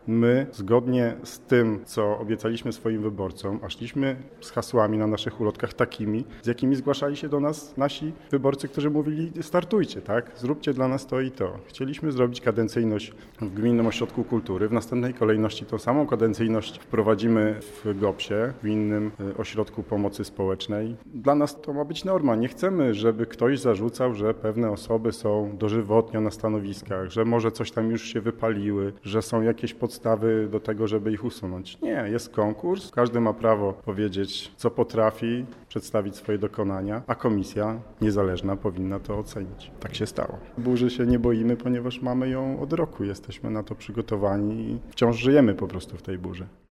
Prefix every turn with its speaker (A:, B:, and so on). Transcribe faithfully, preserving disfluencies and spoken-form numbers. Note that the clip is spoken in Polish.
A: My, zgodnie z tym, co obiecaliśmy swoim wyborcom, a szliśmy z hasłami na naszych ulotkach takimi, z jakimi zgłaszali się do nas nasi wyborcy, którzy mówili: startujcie, tak? Zróbcie dla nas to i to. Chcieliśmy zrobić kadencyjność w Gminnym Ośrodku Kultury. W następnej kolejności tą samą kadencyjność wprowadzimy w gopsie, w Gminnym Ośrodku Pomocy Społecznej. Dla nas to ma być norma. Nie chcemy, żeby ktoś zarzucał, że pewne osoby są dożywotnio na stanowiskach, że może coś tam już się wypaliły, że są jakieś podstawy do tego, żeby ich usunąć. Nie, jest konkurs. Każdy ma prawo powiedzieć, co potrafi, przedstawić swoje dokonania, a komisja niezależna powinna to ocenić. Tak się stało. Burzy się nie boimy, ponieważ mamy ją od roku. Jesteśmy na to przygotowani i wciąż żyjemy po prostu w tej burzy.